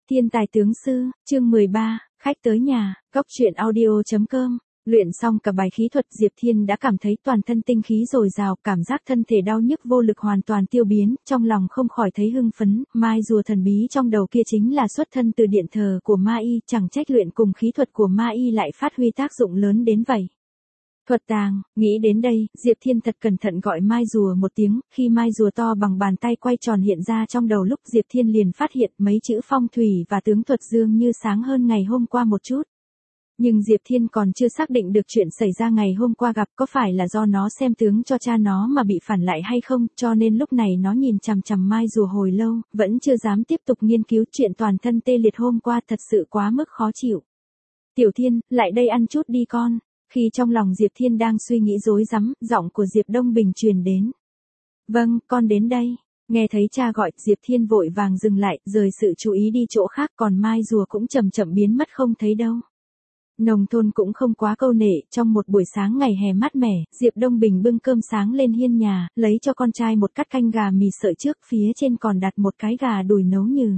Thiên tài tướng sư, chương 13, khách tới nhà, góc truyện audio.com. Luyện xong cả bài khí thuật, Diệp Thiên đã cảm thấy toàn thân tinh khí dồi dào, cảm giác thân thể đau nhức vô lực hoàn toàn tiêu biến, trong lòng không khỏi thấy hưng phấn, mai rùa thần bí trong đầu kia chính là xuất thân từ điện thờ của Ma Y, chẳng trách luyện cùng khí thuật của Ma Y lại phát huy tác dụng lớn đến vậy. Thuật tàng, nghĩ đến đây, Diệp Thiên thật cẩn thận gọi mai rùa một tiếng, khi mai rùa to bằng bàn tay quay tròn hiện ra trong đầu lúc Diệp Thiên liền phát hiện mấy chữ phong thủy và tướng thuật dường như sáng hơn ngày hôm qua một chút. Nhưng Diệp Thiên còn chưa xác định được chuyện xảy ra ngày hôm qua gặp có phải là do nó xem tướng cho cha nó mà bị phản lại hay không, cho nên lúc này nó nhìn chằm chằm mai rùa hồi lâu, vẫn chưa dám tiếp tục nghiên cứu chuyện toàn thân tê liệt hôm qua thật sự quá mức khó chịu. Tiểu Thiên, lại đây ăn chút đi con. Khi trong lòng Diệp Thiên đang suy nghĩ rối rắm, giọng của Diệp Đông Bình truyền đến. Vâng, con đến đây. Nghe thấy cha gọi, Diệp Thiên vội vàng dừng lại, rời sự chú ý đi chỗ khác, còn mai rùa cũng chậm chậm biến mất không thấy đâu. Nông thôn cũng không quá câu nệ, trong một buổi sáng ngày hè mát mẻ, Diệp Đông Bình bưng cơm sáng lên hiên nhà, lấy cho con trai một cắt canh gà mì sợi trước, phía trên còn đặt một cái gà đùi nấu nhừ.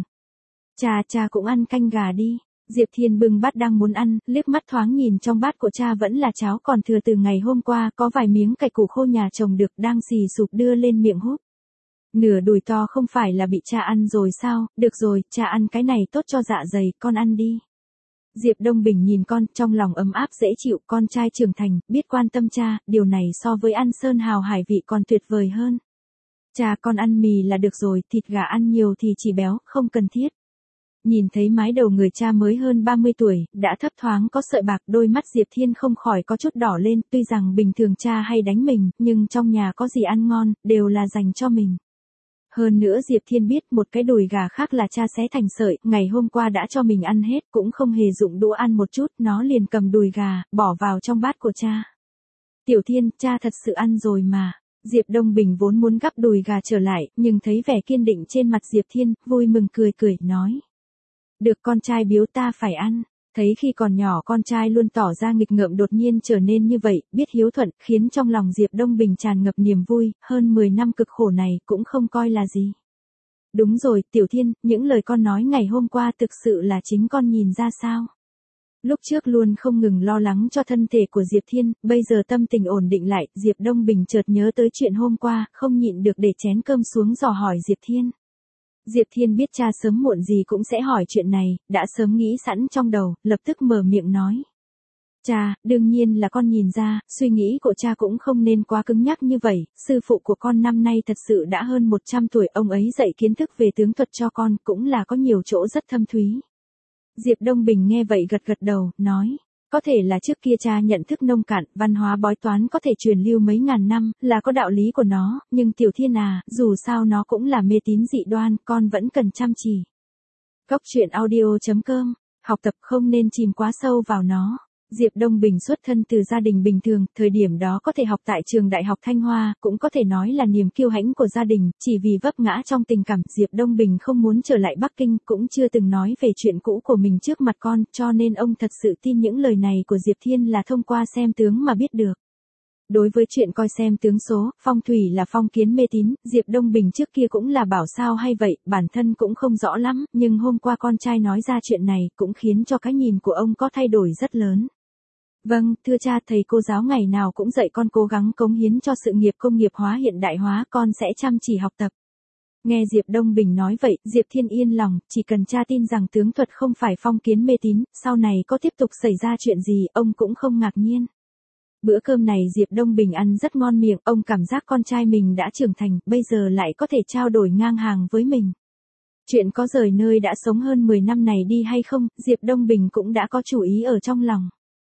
Cha cũng ăn canh gà đi. Diệp Thiên bưng bát đang muốn ăn, liếc mắt thoáng nhìn trong bát của cha vẫn là cháo còn thừa từ ngày hôm qua, có vài miếng cải củ khô nhà trồng được đang xì sụp đưa lên miệng húp. Nửa đùi to không phải là bị cha ăn rồi sao, được rồi, cha ăn cái này tốt cho dạ dày, con ăn đi. Diệp Đông Bình nhìn con, trong lòng ấm áp dễ chịu, con trai trưởng thành, biết quan tâm cha, điều này so với ăn sơn hào hải vị còn tuyệt vời hơn. Cha con ăn mì là được rồi, thịt gà ăn nhiều thì chỉ béo, không cần thiết. Nhìn thấy mái đầu người cha mới hơn 30 tuổi, đã thấp thoáng có sợi bạc, đôi mắt Diệp Thiên không khỏi có chút đỏ lên, tuy rằng bình thường cha hay đánh mình, nhưng trong nhà có gì ăn ngon, đều là dành cho mình. Hơn nữa Diệp Thiên biết một cái đùi gà khác là cha xé thành sợi, ngày hôm qua đã cho mình ăn hết, cũng không hề dụng đũa ăn một chút, nó liền cầm đùi gà, bỏ vào trong bát của cha. Tiểu Thiên, cha thật sự ăn rồi mà. Diệp Đông Bình vốn muốn gắp đùi gà trở lại, nhưng thấy vẻ kiên định trên mặt Diệp Thiên, vui mừng cười, nói. Được, con trai biếu ta phải ăn. Thấy khi còn nhỏ con trai luôn tỏ ra nghịch ngợm đột nhiên trở nên như vậy, biết hiếu thuận, khiến trong lòng Diệp Đông Bình tràn ngập niềm vui, hơn 10 năm cực khổ này cũng không coi là gì. Đúng rồi, Tiểu Thiên, những lời con nói ngày hôm qua thực sự là chính con nhìn ra sao? Lúc trước luôn không ngừng lo lắng cho thân thể của Diệp Thiên, bây giờ tâm tình ổn định lại, Diệp Đông Bình chợt nhớ tới chuyện hôm qua, không nhịn được để chén cơm xuống dò hỏi Diệp Thiên. Diệp Thiên biết cha sớm muộn gì cũng sẽ hỏi chuyện này, đã sớm nghĩ sẵn trong đầu, lập tức mở miệng nói. Cha, đương nhiên là con nhìn ra, suy nghĩ của cha cũng không nên quá cứng nhắc như vậy, sư phụ của con năm nay thật sự đã hơn 100 tuổi, ông ấy dạy kiến thức về tướng thuật cho con, cũng là có nhiều chỗ rất thâm thúy. Diệp Đông Bình nghe vậy gật đầu, nói. Có thể là trước kia cha nhận thức nông cạn, văn hóa bói toán có thể truyền lưu mấy ngàn năm, là có đạo lý của nó, nhưng Tiểu Thiên à, dù sao nó cũng là mê tín dị đoan, con vẫn cần chăm chỉ. Góc truyện audio.com, học tập không nên chìm quá sâu vào nó. Diệp Đông Bình xuất thân từ gia đình bình thường, thời điểm đó có thể học tại trường Đại học Thanh Hoa, cũng có thể nói là niềm kiêu hãnh của gia đình, chỉ vì vấp ngã trong tình cảm, Diệp Đông Bình không muốn trở lại Bắc Kinh, cũng chưa từng nói về chuyện cũ của mình trước mặt con, cho nên ông thật sự tin những lời này của Diệp Thiên là thông qua xem tướng mà biết được. Đối với chuyện coi xem tướng số, phong thủy là phong kiến mê tín, Diệp Đông Bình trước kia cũng là bảo sao hay vậy, bản thân cũng không rõ lắm, nhưng hôm qua con trai nói ra chuyện này, cũng khiến cho cái nhìn của ông có thay đổi rất lớn. Vâng, thưa cha, thầy cô giáo ngày nào cũng dạy con cố gắng cống hiến cho sự nghiệp công nghiệp hóa hiện đại hóa, con sẽ chăm chỉ học tập. Nghe Diệp Đông Bình nói vậy, Diệp Thiên yên lòng, chỉ cần cha tin rằng tướng thuật không phải phong kiến mê tín, sau này có tiếp tục xảy ra chuyện gì, ông cũng không ngạc nhiên. Bữa cơm này Diệp Đông Bình ăn rất ngon miệng, ông cảm giác con trai mình đã trưởng thành, bây giờ lại có thể trao đổi ngang hàng với mình. Chuyện có rời nơi đã sống hơn 10 năm này đi hay không, Diệp Đông Bình cũng đã có chủ ý ở trong lòng.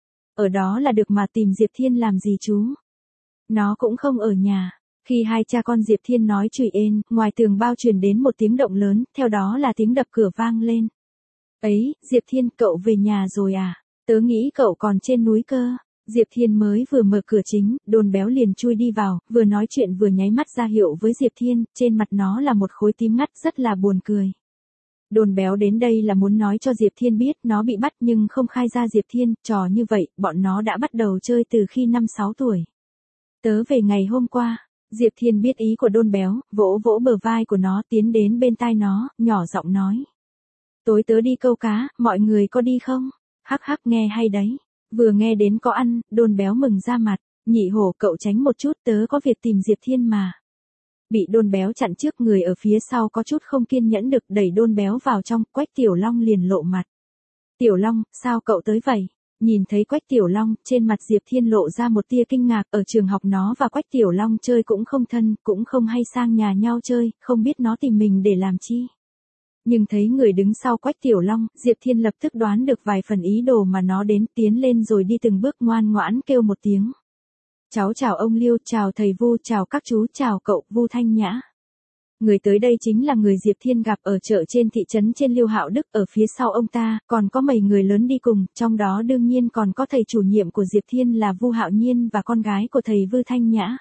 Ở đó là được mà tìm Diệp Thiên làm gì chú? Nó cũng không ở nhà. Khi hai cha con Diệp Thiên nói chửi ên, ngoài tường bao truyền đến một tiếng động lớn, theo đó là tiếng đập cửa vang lên. Ấy, Diệp Thiên, cậu về nhà rồi à? Tớ nghĩ cậu còn trên núi cơ. Diệp Thiên mới vừa mở cửa chính, Đôn Béo liền chui đi vào, vừa nói chuyện vừa nháy mắt ra hiệu với Diệp Thiên, trên mặt nó là một khối tím ngắt rất là buồn cười. Đôn Béo đến đây là muốn nói cho Diệp Thiên biết nó bị bắt nhưng không khai ra Diệp Thiên, trò như vậy, bọn nó đã bắt đầu chơi từ khi 5-6 tuổi. Tớ về ngày hôm qua, Diệp Thiên biết ý của Đôn Béo, vỗ vỗ bờ vai của nó tiến đến bên tai nó, nhỏ giọng nói. Tối tớ đi câu cá, mọi người có đi không? Hắc hắc nghe hay đấy. Vừa nghe đến có ăn, Đôn Béo mừng ra mặt. Nhị hổ cậu tránh một chút, tớ có việc tìm Diệp Thiên mà. Bị Đôn Béo chặn trước, người ở phía sau có chút không kiên nhẫn được đẩy Đôn Béo vào trong. Quách Tiểu Long liền lộ mặt. Tiểu Long, sao cậu tới vậy? Nhìn thấy Quách Tiểu Long, trên mặt Diệp Thiên lộ ra một tia kinh ngạc. Ở trường học nó và Quách Tiểu Long chơi cũng không thân, cũng không hay sang nhà nhau chơi, không biết nó tìm mình để làm chi. Nhưng thấy người đứng sau Quách Tiểu Long, Diệp Thiên lập tức đoán được vài phần ý đồ mà nó đến, tiến lên rồi đi từng bước ngoan ngoãn kêu một tiếng. Cháu chào ông Liêu, chào thầy Vu, chào các chú, chào cậu, Vu Thanh Nhã. Người tới đây chính là người Diệp Thiên gặp ở chợ trên thị trấn trên Liêu Hạo Đức, ở phía sau ông ta, còn có mấy người lớn đi cùng, trong đó đương nhiên còn có thầy chủ nhiệm của Diệp Thiên là Vu Hạo Nhiên và con gái của thầy Vu Thanh Nhã.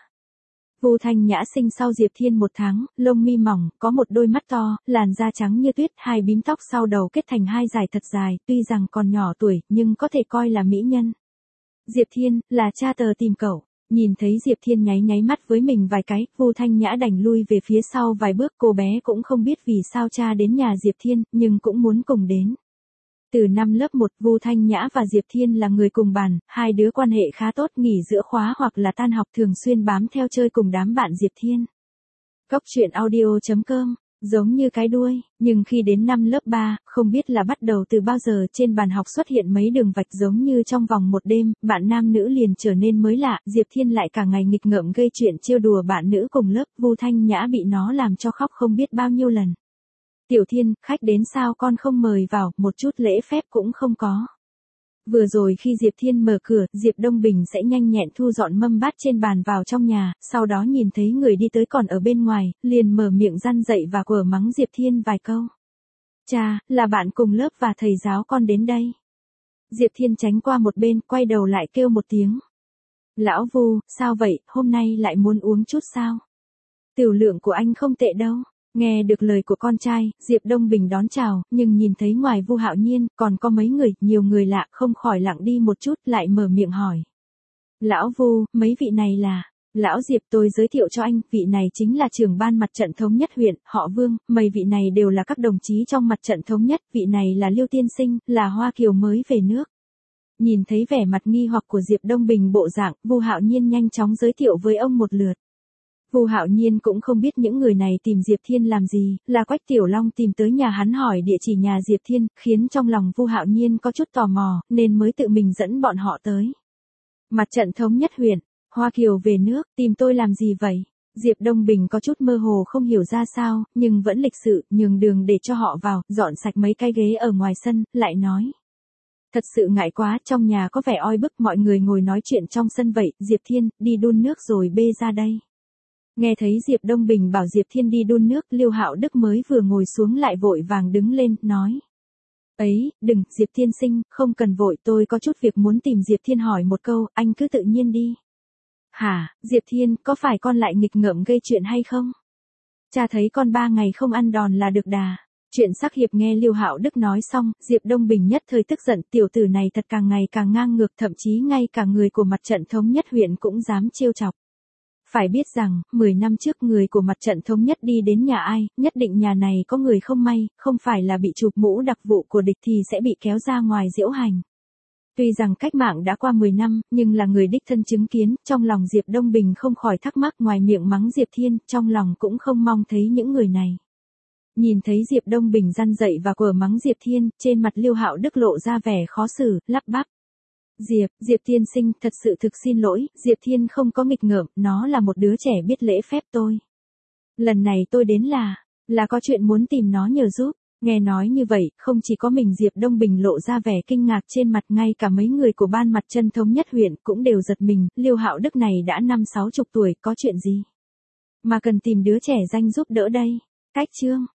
Vu Thanh Nhã sinh sau Diệp Thiên 1 tháng, lông mi mỏng, có một đôi mắt to, làn da trắng như tuyết, 2 bím tóc sau đầu kết thành 2 dải thật dài, tuy rằng còn nhỏ tuổi, nhưng có thể coi là mỹ nhân. Diệp Thiên, là cha tớ tìm cậu. Nhìn thấy Diệp Thiên nháy nháy mắt với mình vài cái, Vu Thanh Nhã đành lui về phía sau vài bước, cô bé cũng không biết vì sao cha đến nhà Diệp Thiên, nhưng cũng muốn cùng đến. Từ năm lớp 1, Vu Thanh Nhã và Diệp Thiên là người cùng bàn, hai đứa quan hệ khá tốt, nghỉ giữa khóa hoặc là tan học thường xuyên bám theo chơi cùng đám bạn Diệp Thiên. Góc truyện audio.com, giống như cái đuôi, nhưng khi đến năm lớp 3, không biết là bắt đầu từ bao giờ trên bàn học xuất hiện mấy đường vạch giống như trong vòng một đêm, bạn nam nữ liền trở nên mới lạ, Diệp Thiên lại cả ngày nghịch ngợm gây chuyện trêu đùa bạn nữ cùng lớp, Vu Thanh Nhã bị nó làm cho khóc không biết bao nhiêu lần. Tiểu Thiên, khách đến sao con không mời vào, một chút lễ phép cũng không có. Vừa rồi khi Diệp Thiên mở cửa, Diệp Đông Bình sẽ nhanh nhẹn thu dọn mâm bát trên bàn vào trong nhà, sau đó nhìn thấy người đi tới còn ở bên ngoài, liền mở miệng răn dậy và quở mắng Diệp Thiên vài câu. Cha, là bạn cùng lớp và thầy giáo con đến đây. Diệp Thiên tránh qua một bên, quay đầu lại kêu một tiếng. Lão Vu, sao vậy, hôm nay lại muốn uống chút sao? Tiểu lượng của anh không tệ đâu. Nghe được lời của con trai, Diệp Đông Bình đón chào, nhưng nhìn thấy ngoài Vu Hạo Nhiên, còn có mấy người, nhiều người lạ, không khỏi lặng đi một chút, lại mở miệng hỏi. Lão Vu, mấy vị này là... Lão Diệp, tôi giới thiệu cho anh, vị này chính là trưởng ban mặt trận thống nhất huyện, họ Vương, mấy vị này đều là các đồng chí trong mặt trận thống nhất, vị này là Liêu Tiên Sinh, là Hoa Kiều mới về nước. Nhìn thấy vẻ mặt nghi hoặc của Diệp Đông Bình bộ dạng, Vu Hạo Nhiên nhanh chóng giới thiệu với ông một lượt. Vu Hạo Nhiên cũng không biết những người này tìm Diệp Thiên làm gì, là Quách Tiểu Long tìm tới nhà hắn hỏi địa chỉ nhà Diệp Thiên, khiến trong lòng Vu Hạo Nhiên có chút tò mò, nên mới tự mình dẫn bọn họ tới. Mặt trận thống nhất huyện, Hoa Kiều về nước, tìm tôi làm gì vậy? Diệp Đông Bình có chút mơ hồ không hiểu ra sao, nhưng vẫn lịch sự, nhường đường để cho họ vào, dọn sạch mấy cái ghế ở ngoài sân, lại nói. Thật sự ngại quá, trong nhà có vẻ oi bức, mọi người ngồi nói chuyện trong sân vậy, Diệp Thiên, đi đun nước rồi bê ra đây. Nghe thấy Diệp Đông Bình bảo Diệp Thiên đi đun nước, Liêu Hạo Đức mới vừa ngồi xuống lại vội vàng đứng lên, nói. Ấy, đừng, Diệp Thiên sinh, không cần vội, tôi có chút việc muốn tìm Diệp Thiên hỏi một câu, anh cứ tự nhiên đi. Hả, Diệp Thiên, có phải con lại nghịch ngợm gây chuyện hay không? Cha thấy con 3 ngày không ăn đòn là được đà. Chuyện sắc hiệp nghe Liêu Hạo Đức nói xong, Diệp Đông Bình nhất thời tức giận, tiểu tử này thật càng ngày càng ngang ngược, thậm chí ngay cả người của mặt trận thống nhất huyện cũng dám trêu chọc. Phải biết rằng, 10 năm trước người của mặt trận thống nhất đi đến nhà ai, nhất định nhà này có người không may, không phải là bị chụp mũ đặc vụ của địch thì sẽ bị kéo ra ngoài diễu hành. Tuy rằng cách mạng đã qua 10 năm, nhưng là người đích thân chứng kiến, trong lòng Diệp Đông Bình không khỏi thắc mắc, ngoài miệng mắng Diệp Thiên, trong lòng cũng không mong thấy những người này. Nhìn thấy Diệp Đông Bình răn dậy và quở mắng Diệp Thiên, trên mặt Liêu Hạo Đức lộ ra vẻ khó xử, lắp bắp. Diệp Tiên sinh, thật sự thực xin lỗi, Diệp Thiên không có nghịch ngợm, nó là một đứa trẻ biết lễ phép tôi. Lần này tôi đến là có chuyện muốn tìm nó nhờ giúp. Nghe nói như vậy, không chỉ có mình Diệp Đông Bình lộ ra vẻ kinh ngạc trên mặt, ngay cả mấy người của ban mặt trận thống nhất huyện cũng đều giật mình, Liêu Hạo Đức này đã 50-60 tuổi, có chuyện gì mà cần tìm đứa trẻ danh giúp đỡ đây? Cách chương